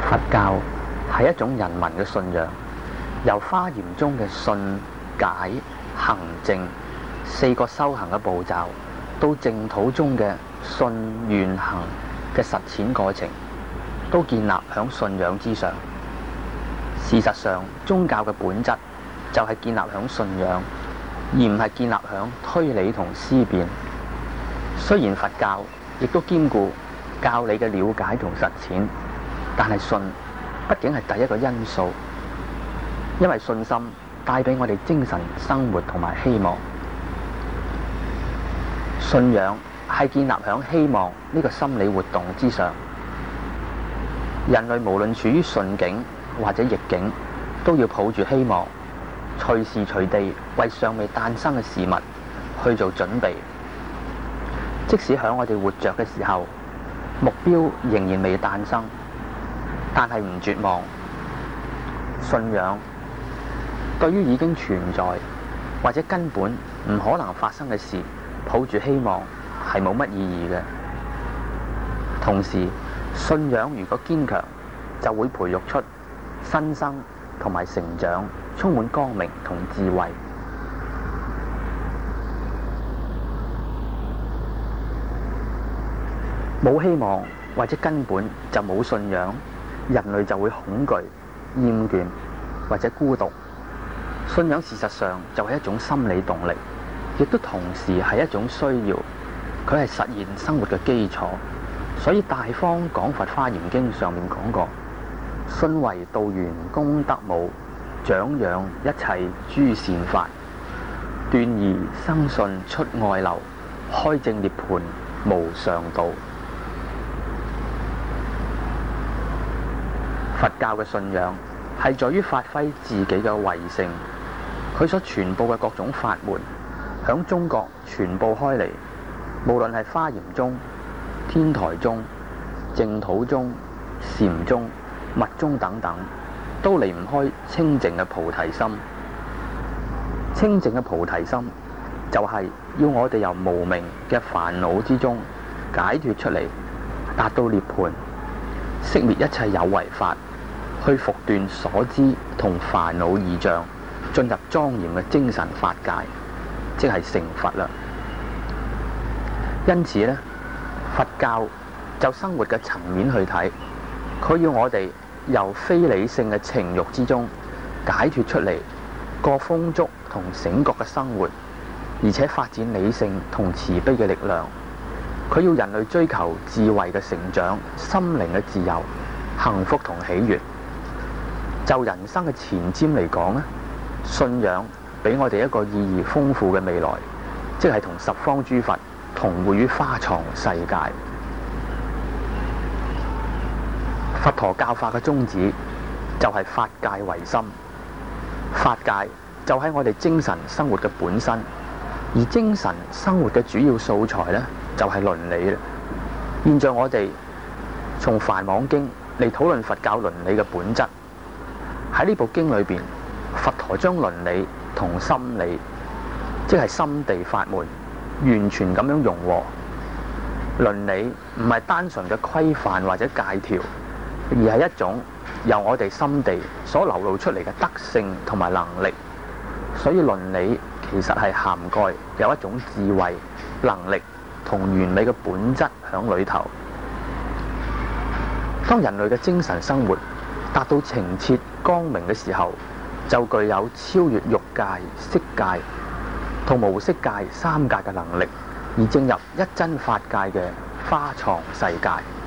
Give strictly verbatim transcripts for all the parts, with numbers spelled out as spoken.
佛教係一種人民嘅信仰，由華嚴中嘅信解行證四個修行嘅步驟，到淨土中嘅信願行嘅實踐過程，都建立喺信仰之上。事實上，宗教嘅本質就係建立喺信仰，而唔係建立喺推理同思辨。雖然佛教亦都兼顧教理嘅了解同實踐，但係信畢竟係第一個因素，因為信心帶俾我哋精神生活同埋希望。信仰係建立喺希望呢個心理活動之上。人類無論處於順境或者逆境，都要抱住希望，隨時隨地為尚未誕生嘅事物去做準備。即使喺我哋活着嘅時候，目標仍然未誕生，但係唔絕望。信仰對於已經存在或者根本唔可能發生嘅事，抱住希望係冇乜意義嘅。同時，信仰如果堅強，就會培育出新生同埋成長，充滿光明同智慧。冇希望或者根本就冇信仰，人類就會恐懼、厭倦或者孤獨。信仰事實上就係一種心理動力，亦都同時係一種需要，佢係實現生活嘅基礎。所以大方廣佛華嚴經上面講過，信為道源功德母，長養一切諸善法，斷疑生信出外流，開證涅槃無上道。佛教嘅信仰係在於發揮自己嘅為性，佢所傳播嘅各種法門響中國傳播開嚟，無論係華嚴宗、天台宗、淨土宗、禪宗、密宗等等，都離唔開清淨嘅菩提心。清淨嘅菩提心就係要我哋由無明嘅煩惱之中解脫出嚟，達到涅槃，熄滅一切有為法，去復斷所知同煩惱異象，進入莊嚴嘅精神法界，即係成佛啦。因此咧，佛教就生活嘅層面去睇，佢要我哋由非理性嘅情慾之中解脫出嚟，過豐足同醒覺嘅生活，而且發展理性同慈悲嘅力量。佢要人類追求智慧嘅成長、心靈嘅自由、幸福同喜悅。就人生嘅前瞻嚟講咧，信仰俾我哋一個意義豐富嘅未來，即係同十方諸佛同會於花藏世界。佛陀教化嘅宗旨就係法界為心，法界就喺我哋精神生活嘅本身，而精神生活嘅主要素材呢，就係倫理啦。現在我哋從梵網經嚟討論佛教倫理嘅本質。喺呢部經裏邊，佛陀將倫理同心理，即係心地法門，完全咁樣融合。倫理唔係單純嘅規範或者戒條，而係一種由我哋心地所流露出嚟嘅德性同埋能力。所以倫理其實係涵蓋有一種智慧、能力同完美嘅本質響裏頭。當人類嘅精神生活達到澄澈光明嘅時候，就具有超越欲界、色界同無色界三界嘅能力，而進入一真法界嘅花藏世界。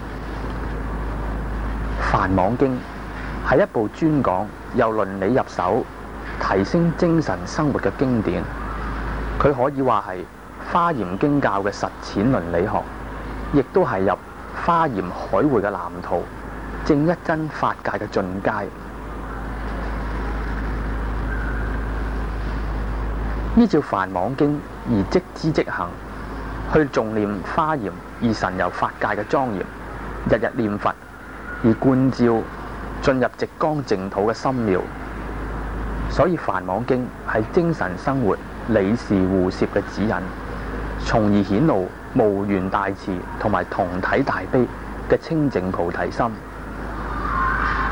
梵網經係一部專講由倫理入手提升精神生活嘅經典，佢可以話係華嚴經教嘅實踐倫理學，亦都係入華嚴海會嘅藍圖，正一真法界嘅進階。依照梵網經而即知即行，去重念華嚴而神遊法界嘅莊嚴，日日念佛而觀照進入寂光淨土嘅深妙。所以梵網經係精神生活理事互攝嘅指引，從而顯露無緣大慈同埋同體大悲嘅清淨菩提心。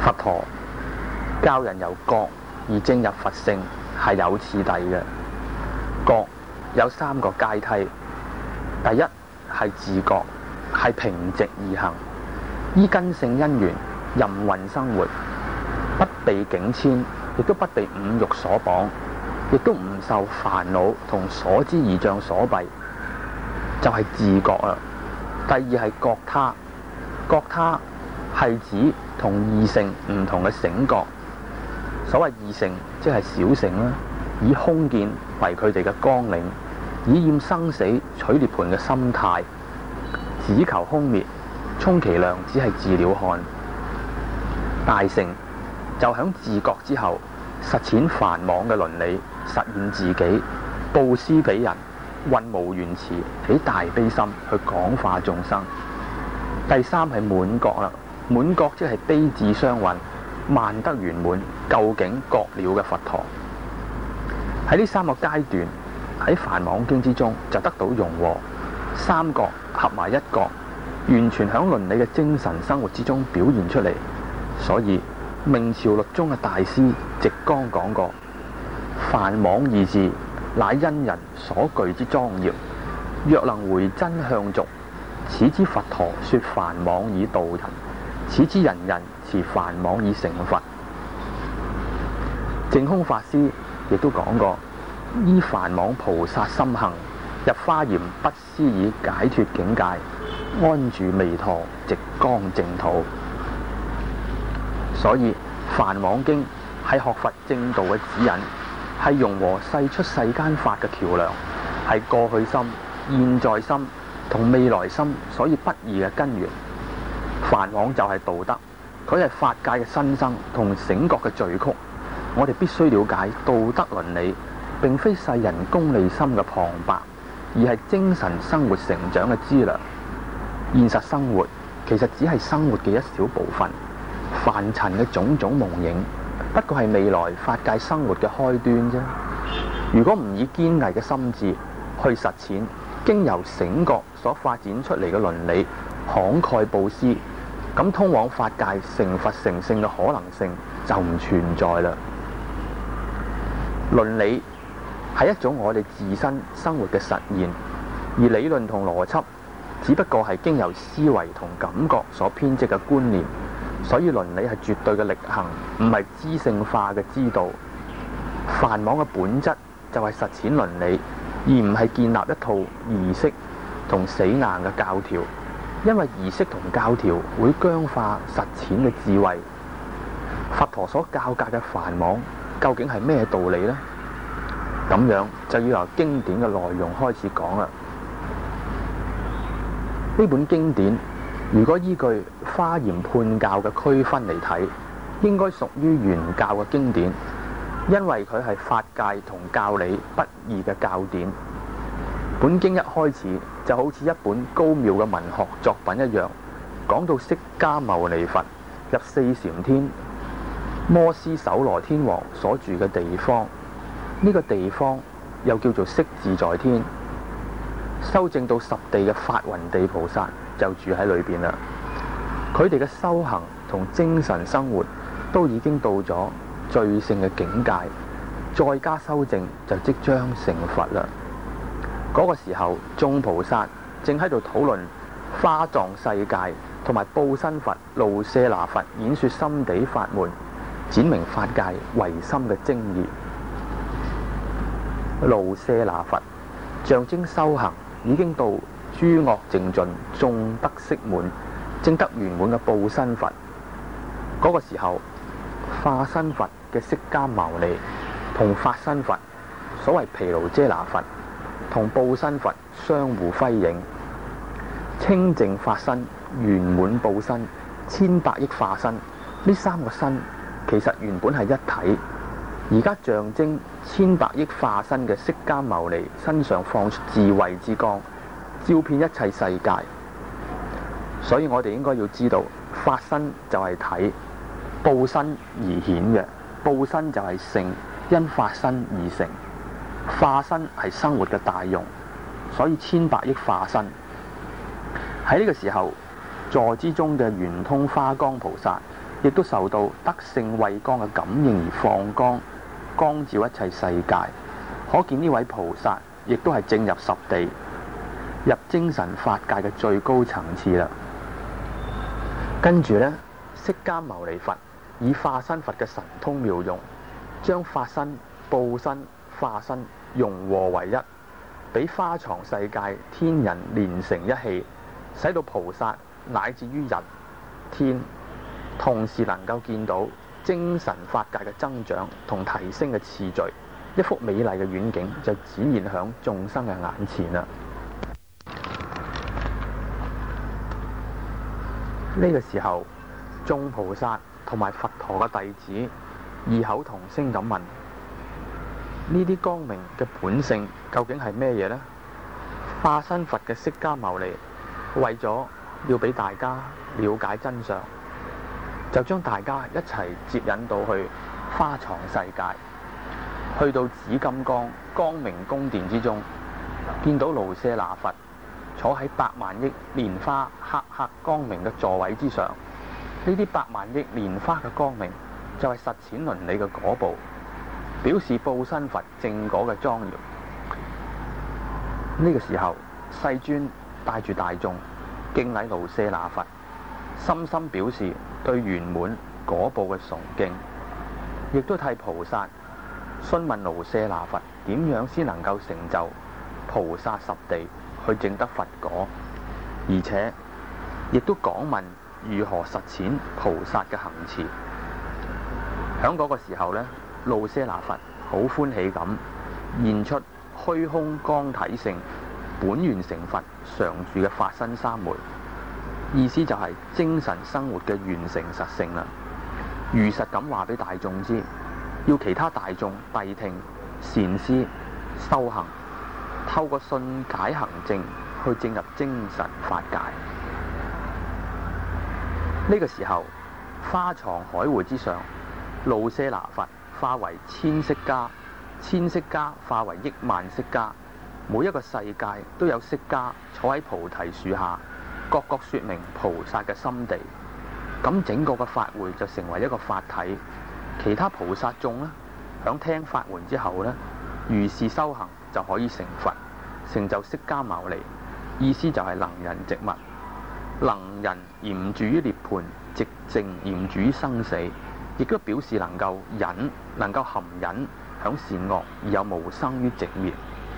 佛陀教人由覺而證入佛性係有次第嘅。覺有三個階梯，第一係自覺，係平直而行，依根性因緣任運生活，不被境遷，亦都不被五欲所綁，亦都唔受煩惱同所知異象所蔽，就係、是、自覺啦。第二係覺他，覺他係指同異性唔同嘅醒覺。所謂異性，即係小乘啦，以空見為佢哋嘅綱領，以厭生死取涅槃嘅心態，只求空滅，充其量只係自了漢。大乘就響自覺之後，實踐梵網嘅倫理，實現自己，布施俾人，運無緣慈，起大悲心去廣化眾生。第三係滿覺啦，滿覺即係悲智雙運，萬德圓滿，究竟覺了嘅佛陀。喺呢三個階段，喺梵網經之中就得到融和，三覺合埋一覺，完全響倫理嘅精神生活之中表現出嚟。所以明朝律宗嘅大師直江講過：梵網二字，乃因人所具之莊嚴。若能回真向續，此之佛陀說梵網以度人，此之人人持梵網以成佛。淨空法師亦都講過：依梵網菩薩心行，入華嚴不思議解脫境界，安住彌陀直江淨土。所以梵網經係學佛正道嘅指引，係融和世出世間法嘅橋梁，係過去心、現在心同未來心所以不二嘅根源。梵網就係道德，佢係法界嘅新生同醒覺嘅序曲。我哋必須了解道德倫理並非世人功利心嘅旁白，而係精神生活成長嘅資糧。現實生活其實只係生活嘅一小部分，凡塵嘅種種夢影不過係未來法界生活嘅開端啫。如果唔以堅毅嘅心志去實踐經由醒覺所發展出嚟嘅倫理，慷慨布施，咁通往法界成佛成聖嘅可能性就唔存在啦。倫理係一種我哋自身生活嘅實現，而理論同邏輯只不過係經由思維同感覺所編織嘅觀念，所以倫理係絕對嘅力行，唔係知性化嘅知道。梵網嘅本質就係實踐倫理，而唔係建立一套儀式同死硬嘅教條，因為儀式同教條會僵化實踐嘅智慧。佛陀所教誡嘅梵網究竟係咩道理呢？咁樣就要由經典嘅內容開始講啦。呢本經典如果依據華嚴判教嘅區分嚟睇，應該屬於原教嘅經典，因為佢係法界同教理不二嘅教典。本經一開始就好似一本高妙嘅文學作品一樣，講到釋迦牟尼佛入四禪天，摩斯首羅天王所住嘅地方，呢、這個地方又叫做釋自在天。修證到十地嘅法雲地菩薩就住喺裏邊啦。佢哋嘅修行同精神生活都已經到咗最勝嘅境界，再加修證就即將成佛啦。嗰、那個時候，眾菩薩正喺度討論華藏世界同埋報身佛、盧舍那佛演說心地法門，展明法界唯心嘅精義。盧舍那佛象徵修行已經到諸惡淨盡、眾德悉滿、證得圓滿嘅報身佛。嗰、那個時候，化身佛嘅釋迦牟尼同法身佛，所謂毗盧遮那佛同報身佛相互輝映。清淨法身、圓滿報身、千百億化身，呢三個身其實原本係一體，而家象徵千百億化身嘅釋迦牟尼身上放出智慧之光，照遍一切世界。所以我哋應該要知道，法身就係體，報身而顯嘅，報身就係性，因法身而成。化身係生活嘅大用，所以千百億化身。喺呢個時候，座之中嘅圓通花光菩薩亦都受到德性慧光嘅感應而放光，光照一切世界。可見呢位菩薩亦都係正入十地，入精神法界嘅最高層次啦。跟住呢，釋迦牟尼佛以化身佛嘅神通妙用，將法身、報身、化身融和為一，俾花藏世界天人連成一氣，使到菩薩乃至於人天，同時能夠見到精神法界嘅增長同提升嘅次序，一幅美麗嘅遠景就展現響眾生嘅眼前啦。呢個時候，眾菩薩同埋佛陀嘅弟子異口同聲咁問：呢啲光明嘅本性究竟係咩嘢呢？化身佛嘅釋迦牟尼為咗要俾大家了解真相，就將大家一齊接引到去花藏世界，去到紫金剛光明宮殿之中，見到盧舍那佛坐喺百萬億蓮花赫赫光明嘅座位之上。呢啲百萬億蓮花嘅光明就係實踐倫理嘅果報，表示報身佛正果嘅莊嚴。呢個時候，世尊帶住大眾敬禮盧舍那佛，深深表示對圓滿果報嘅崇敬，亦都替菩薩詢問盧舍那佛點樣先能夠成就菩薩十地去證得佛果，而且亦都講問如何實踐菩薩嘅行持。響嗰個時候呢，盧舍那佛好歡喜咁現出虛空光體性本願成佛常住嘅法身三昧，意思就係精神生活嘅完成實性啦。如實咁話俾大眾知，要其他大眾諦聽善思修行，透過信解行證去進入精神法界。呢個時候，花藏海會之上，盧舍那佛化為千釋迦，千釋迦化為億萬釋迦，每一個世界都有釋迦坐喺菩提樹下，各各說明菩薩嘅心地。咁整個嘅法會就成為一個法體，其他菩薩眾呢，響聽法門之後呢，如是修行就可以成佛，成就釋迦牟尼。意思就係能人寂物，能人嚴住於涅槃，寂靜嚴住於生死，亦都表示能夠忍，能夠含忍響善惡，而又無生於寂滅。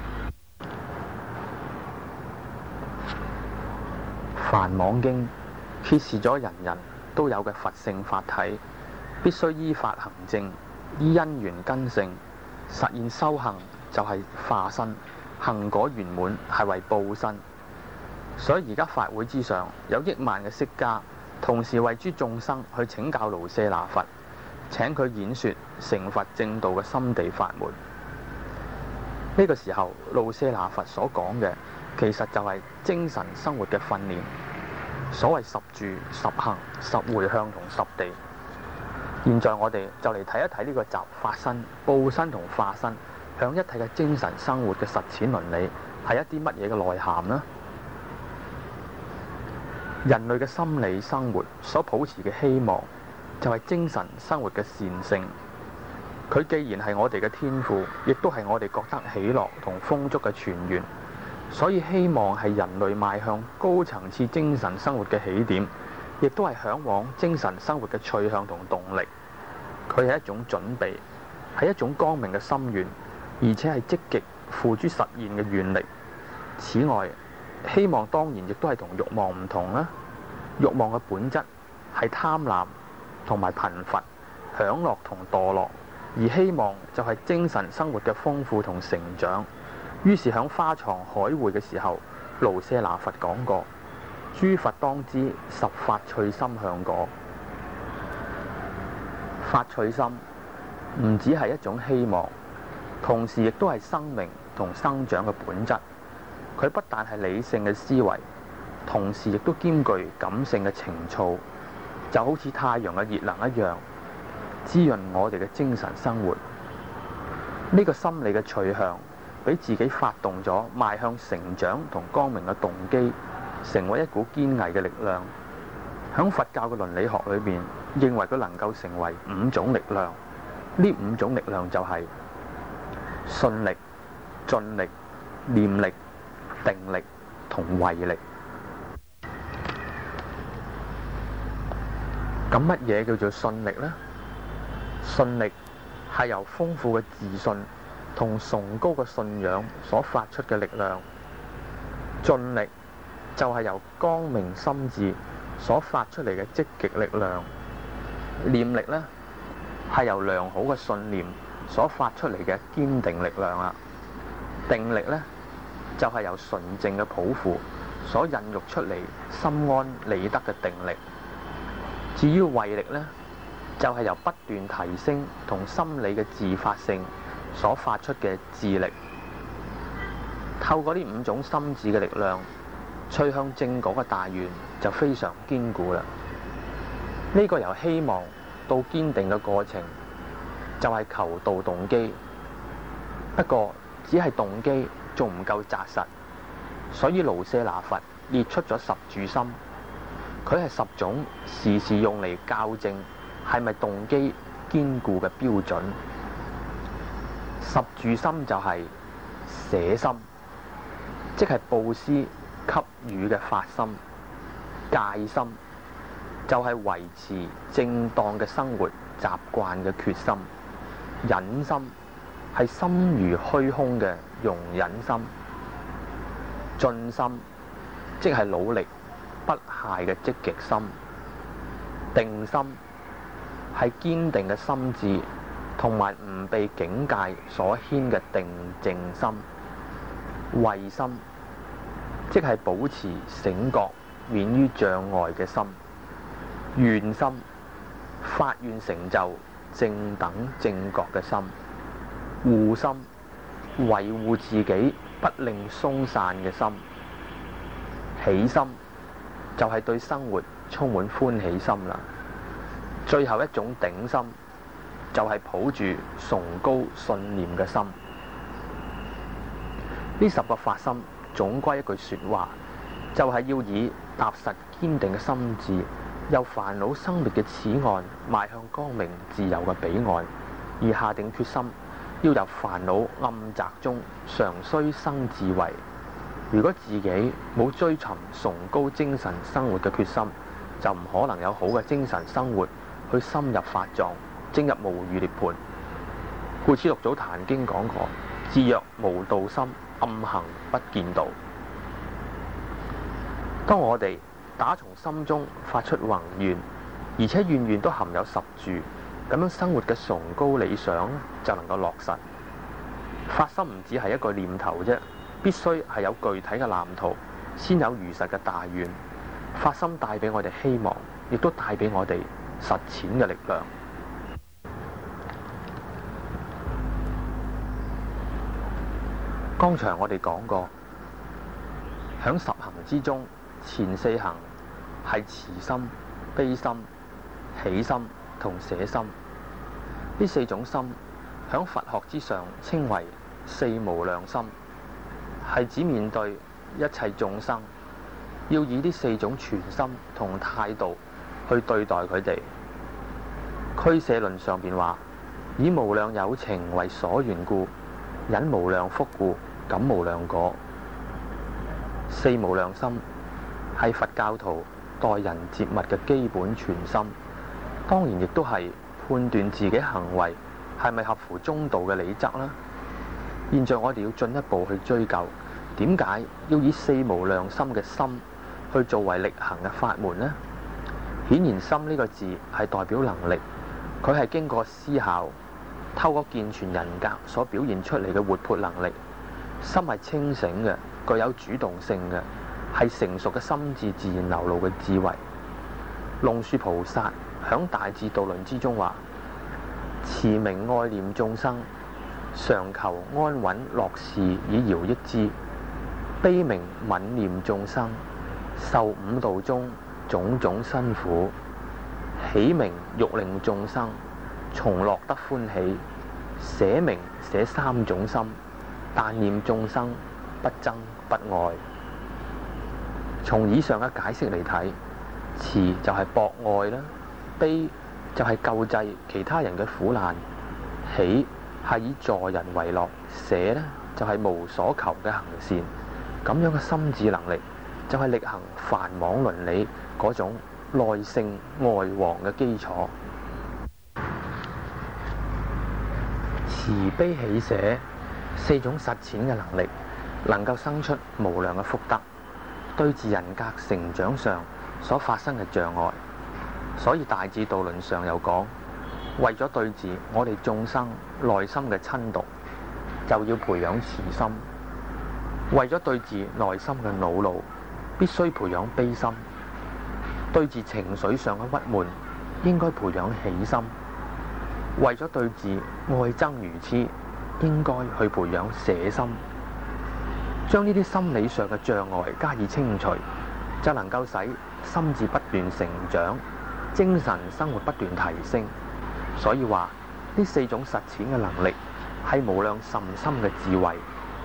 梵網經揭示咗人人都有嘅佛性法體，必須依法行證，依因緣根性實現修行，就係化身，行果圓滿係為報身。所以而家法會之上有億萬嘅釋迦，同時為諸眾生去請教盧舍那佛，請佢演說成佛正道嘅心地法門。呢個時候，盧舍那佛所講嘅其實就係精神生活嘅訓練，所謂十住、十行、十回向同十地。現在我哋就嚟睇一睇呢個集法身、報身同化身響一體嘅精神生活嘅實踐倫理係一啲乜嘢嘅內涵呢？人類嘅心理生活所抱持嘅希望就係精神生活嘅善性。佢既然係我哋嘅天賦，亦都係我哋覺得喜樂同豐足嘅泉源，所以希望係人類邁向高層次精神生活嘅起點，亦都係嚮往精神生活嘅趣向同動力。佢係一種準備，係一種光明嘅心願，而且係積極付諸實現嘅願力。此外，希望當然亦都係同慾望唔同啦。慾望嘅本質係貪婪同埋貧乏、享樂同墮落，而希望就係精神生活嘅豐富同成長。於是響花藏海會嘅時候，盧舍那佛講過：諸佛當知十法趣心向果。法趣心唔只係一種希望，同時亦都係生命同生長嘅本質。佢不但係理性嘅思維，同時亦都兼具感性嘅情操，就好似太陽嘅熱能一樣，滋潤我哋嘅精神生活。呢個心理嘅取向，俾自己發動咗邁向成長同光明嘅動機，成為一股堅毅嘅力量。響佛教嘅倫理學裏面， 認為佢能夠成為五種力量。呢五種力量就係信力、盡力、念力、定力同慧力。咁乜嘢叫做信力呢？信力係由豐富嘅自信同崇高嘅信仰所發出嘅力量。盡力就係由光明心智所發出嚟嘅積極力量。念力呢，係由良好嘅信念所發出嚟嘅堅定力量啦。定力呢，就係由純正嘅抱負所孕育出嚟心安理得嘅定力。至於慧力呢，就係由不斷提升同心理嘅自發性所發出嘅智力。透過呢五種心智嘅力量，趨向正果嘅大願就非常堅固啦。呢個由希望到堅定嘅過程，就係求道動機。不過只係動機仲唔夠紮實，所以盧舍那佛列出咗十住心。佢係十種時時用嚟校正係咪動機堅固嘅標準。十住心就係捨心，即係布施給予嘅發心；戒心就係維持正當嘅生活習慣嘅決心；忍心係心如虛空嘅容忍心；盡心即係努力不懈嘅積極心；定心係堅定嘅心智同埋唔被境界所牽嘅定靜心；慧心即係保持醒覺免於障礙嘅心；願心發願成就正等正覺嘅心；護心維護自己不令鬆散嘅心；喜心就係對生活充滿歡喜心啦。最後一種頂心就係抱住崇高信念嘅心。呢十個發心總歸一句說話，就係要以踏實堅定嘅心智，由煩惱生滅嘅此岸邁向光明自由嘅彼岸，而下定決心要由煩惱暗宅中常須生智慧。如果自己冇追尋崇高精神生活嘅決心，就唔可能有好嘅精神生活去深入法藏，證入無餘涅槃。故此六祖壇經講過：自若無道心，暗行不見道。當我哋打從心中發出宏願，而且願願都含有十住，咁樣生活嘅崇高理想就能夠落實。發心唔只係一個念頭啫，必須係有具體嘅藍圖，先有如實嘅大願。發心帶俾我哋希望，亦都帶俾我哋實踐嘅力量。剛才我哋講過，響十行之中，前四行係慈心、悲心、喜心同捨心。呢四種心響佛學之上稱為四無量心，係指面對一切眾生，要以呢四種全心同態度去對待佢哋。俱舍論上邊話：以無量有情為所緣故，忍無量福故，感無量果。四無量心係佛教徒待人接物嘅基本全心，當然亦都係判斷自己行為係咪合乎中道嘅理則啦。現在我哋要進一步去追究，點解要以四無量心嘅心去作為力行嘅法門呢？顯然心呢個字係代表能力，佢係經過思考，透過健全人格所表現出嚟嘅活潑能力。心係清醒嘅，具有主動性嘅，係成熟嘅心智自然流露嘅智慧。龍樹菩薩響大智度論之中話：慈名愛念眾生，常求安穩樂事以饒益之；悲名憫念眾生，受五道中種種辛苦；喜名欲令眾生從樂得歡喜；捨名捨三種心，但念眾生不憎不愛。從以上嘅解釋嚟睇，慈就係博愛啦，悲就係救濟其他人嘅苦難，喜係以助人為樂，捨呢就係無所求嘅行善。咁樣嘅心智能力就係力行梵網倫理嗰種內聖外王嘅基礎。慈悲喜捨四種實踐嘅能力，能夠生出無量嘅福德，對治人格成長上所發生嘅障礙。所以大智度論上有講，為咗對治我哋眾生內心嘅嗔毒，就要培養慈心；為咗對治內心嘅惱怒，必須培養悲心；對治情緒上嘅鬱悶，應該培養喜心；為咗對治愛憎愚痴，應該去培養捨心。將呢啲心理上嘅障礙加以清除，就能夠使心智不斷成長，精神生活不斷提升。所以話呢四種實踐嘅能力係無量甚深嘅智慧。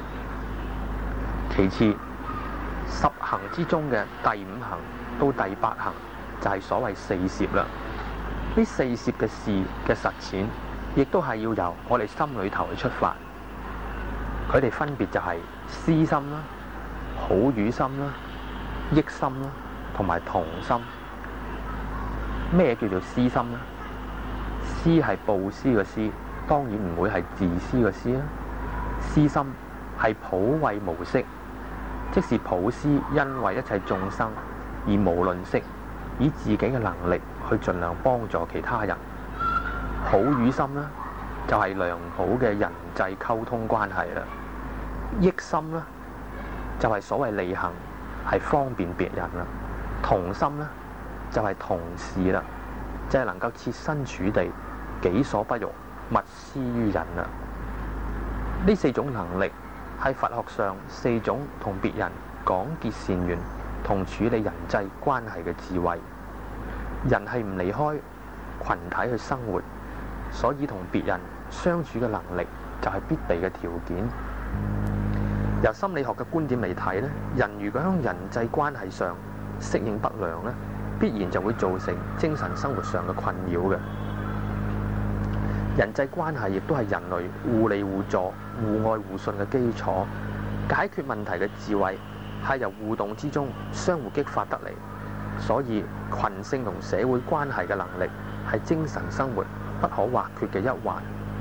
其次，十行之中嘅第五行到第八行就係所謂四攝啦。呢四攝嘅事嘅實踐，亦都係要由我哋心裏頭去出發。佢哋分別就係思心啦、好語心啦、益心啦，同埋同心。咩叫做思心呢？思係布施嘅施，當然唔會係自私嘅施啦。思心係普惠無息，即是普施恩惠一切眾生，而無吝嗇，以自己嘅能力去盡量幫助其他人。好語心呢，就係良好嘅人際溝通關係啦。益心呢，就係所謂利行，係方便別人啦。同心呢，就係同事啦，就係能夠設身處地，己所不欲，勿施於人啦。呢四種能力係佛學上四種同別人廣結善緣同處理人際關係嘅智慧。人係唔離開群體去生活，所以同別人相處嘅能力就係必備嘅條件。由心理學嘅觀點嚟睇呢，人如果喺人際關係上適應不良呢，必然就會造成精神生活上嘅困擾嘅。人際關係亦都係人類互利互助、互愛互信嘅基礎。解決問題嘅智慧係由互動之中相互激發得嚟，所以群性同社會關係嘅能力係精神生活不可或缺嘅一環。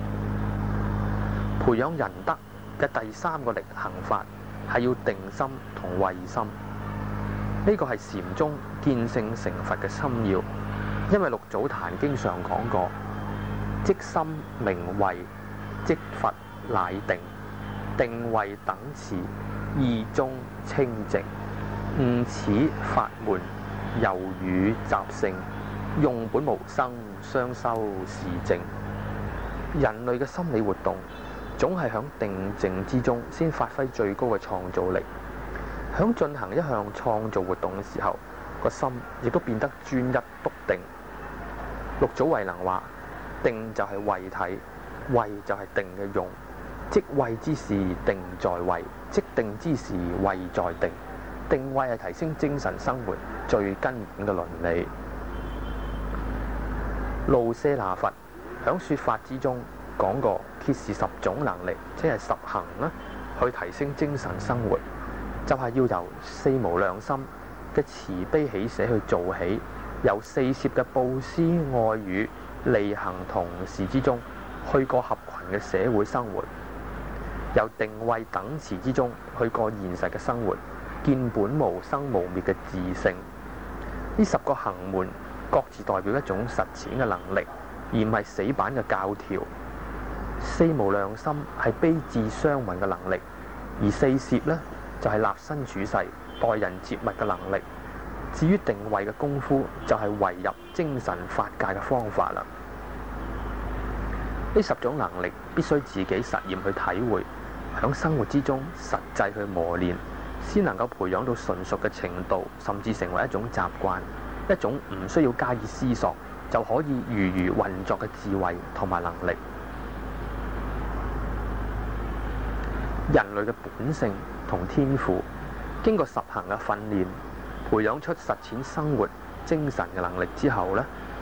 培養仁德嘅第三個力行法係要定心同慧心。呢個係禪宗見性成佛嘅心要，因為六祖壇經上講過，即心名慧，即佛乃定，定慧等持，意中清淨，悟此法門，猶與習性，用本無生，雙修是正。人類嘅心理活動總係響定靜之中先發揮最高嘅創造力。響進行一項創造活動嘅時候，個心亦都變得專一篤定。六祖慧能話：定就係慧體，慧就係定嘅用。即慧之時定在慧，即定之時慧在定。定慧係提升精神生活最根本嘅倫理。盧舍那佛響說法之中講過，揭示十種能力，即係十行啦，去提升精神生活，就係要由四無量心嘅慈悲喜捨去做起，由四攝嘅布施愛語利行同事之中去過合群嘅社會生活，由定慧等持之中去過現實嘅生活，見本無生無滅嘅自性。呢十個行門各自代表一種實踐嘅能力，而唔係死板嘅教條。四無量心係悲智雙運嘅能力，而四攝呢，就係立身處世、待人接物嘅能力。至於定慧嘅功夫，就係為入精神法界嘅方法啦。呢十種能力必須自己實驗去體會，響生活之中實際去磨練，先能夠培養到純熟嘅程度，甚至成為一種習慣，一種唔需要加以思索就可以如如運作嘅智慧同埋能力。人類嘅本性同天賦，經過十行嘅訓練，培養出實踐生活精神嘅能力之後呢，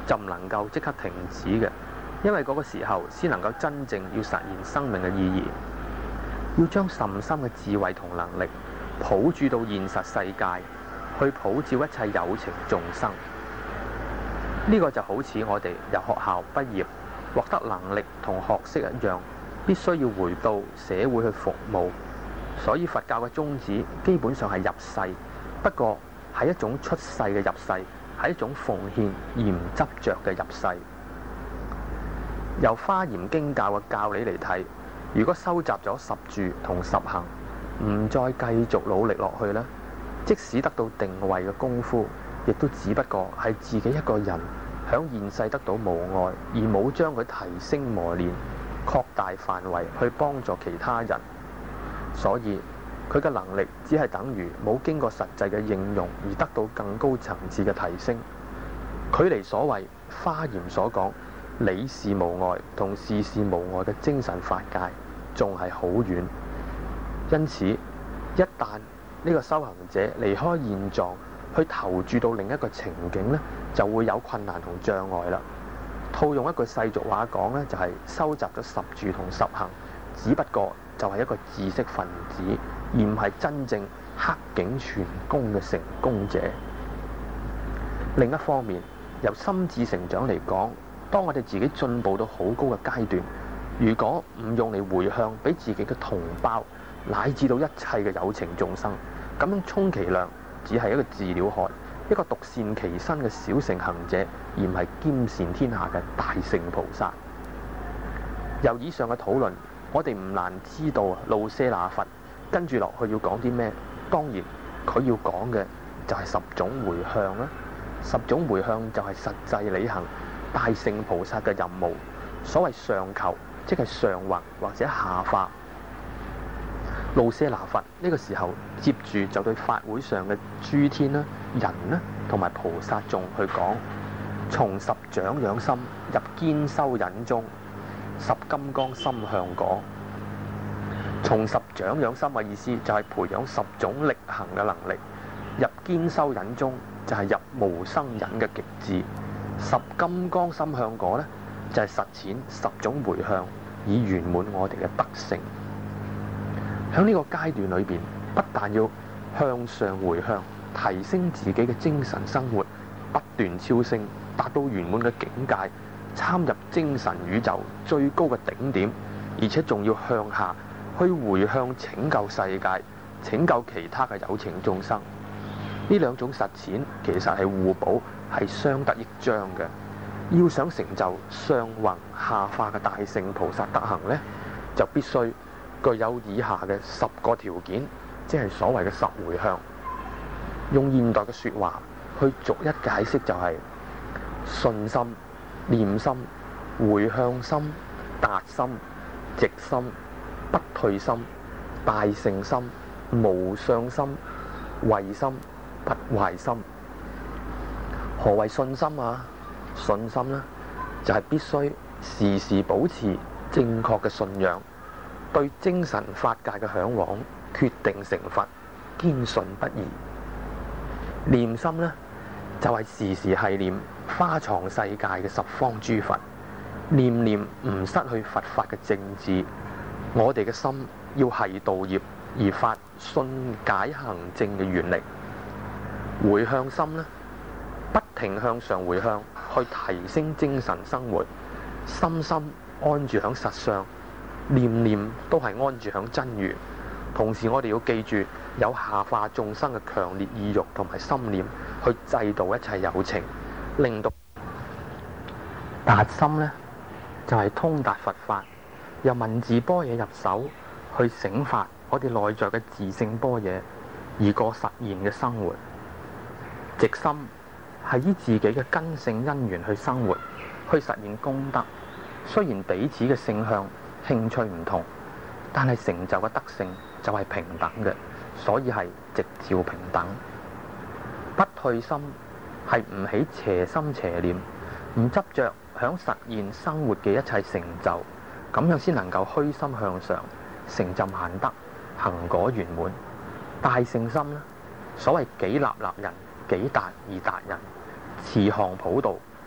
就唔能夠即刻停止嘅，因為嗰個時候先能夠真正要實現生命嘅意義。要將甚深嘅智慧同能力抱住到現實世界，去普照一切有情眾生。呢個就好似我哋由學校畢業，獲得能力同學識一樣，必須要回到社會去服務。所以佛教嘅宗旨基本上係入世，不過係一種出世嘅入世，係一種奉獻而唔執着嘅入世。由華嚴經教嘅教理嚟睇，如果收集咗十住同十行，唔再繼續努力落去呢，即使得到定位嘅功夫，亦都只不過係自己一個人響現世得到無礙，而冇將佢提升磨練、擴大範圍去幫助其他人。所以佢嘅能力只係等於冇經過實際嘅應用而得到更高層次嘅提升，距離所謂華嚴所講理事無礙同事事無礙嘅精神法界仲係好遠。因此一旦呢個修行者離開現狀去投注到另一個情景呢，就會有困難同障礙啦。套用一句世俗話講呢，就係收集咗十住同十行，只不過就係一個知識分子，而唔係真正克境全功嘅成功者。另一方面，由心智成長嚟講，當我哋自己進步到好高嘅階段，如果唔用嚟回向俾自己嘅同胞，乃至到一切嘅有情眾生，咁樣充其量只係一個自了害，一個獨善其身嘅小乘行者，而唔係兼善天下嘅大乘菩薩。由以上嘅討論，我哋唔難知道盧舍那佛跟住落去要講啲咩。當然佢要講嘅就係十種回向啦。十種回向就係實際履行大乘菩薩嘅任務。所謂上求，即係上宏或者下化。盧舍那佛呢個時候接住就對法會上嘅諸天啦、人啦同埋菩薩眾去講：從十長養心入堅修忍中，十金剛心向果。從十長養心嘅意思就係培養十種力行嘅能力，入堅修忍中就係入無生忍嘅極致。十金剛心向果呢，就係實踐十種回向，以圓滿我哋嘅德性。喺呢個階段裏邊，不但要向上回向，提升自己嘅精神生活，不斷超升，達到圓滿嘅境界，參入精神宇宙最高嘅頂點，而且仲要向下去回向拯救世界，拯救其他嘅有情眾生。呢兩種實踐其實係互補，係相得益彰嘅。要想成就上宏下化嘅大乘菩薩德行呢，就必須具有以下嘅十個條件，即係所謂嘅十回向。用現代嘅說話去逐一解釋，就係信心、念心、回向心、達心、直心、不退心、大乘心、無上心、慧心、不壞心。何謂信心啊？信心呢，就係必須時時保持正確嘅信仰，對精神法界嘅向往，決定成佛，堅信不疑。念心呢，就係時時繫念花藏世界嘅十方諸佛，念念唔失去佛法嘅正智。我哋嘅心要繫道業而發信解行證嘅願力。回向心呢，不停向上回向，去提升精神生活，深深安住響實相，念念都係安住響真如。同時我哋要記住有下化眾生嘅強烈意欲同埋心念，去制度一切有情，令到達心呢，就係、是、通達佛法，由文字般若入手，去醒發我哋內在嘅自性般若，而過實現嘅生活。直心係依自己嘅根性因緣去生活，去實現功德。雖然彼此嘅性向興趣唔同，但係成就嘅德性就係平等嘅，所以係直照平等。不退心係唔起邪心邪念，唔執着響實現生活嘅一切成就，咁樣先能夠虛心向上，成就萬德，行果圓滿。大乘心呢，所謂己立立人，己達而達人，慈航普渡，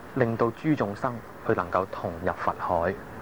令到諸眾生去能夠同入佛海。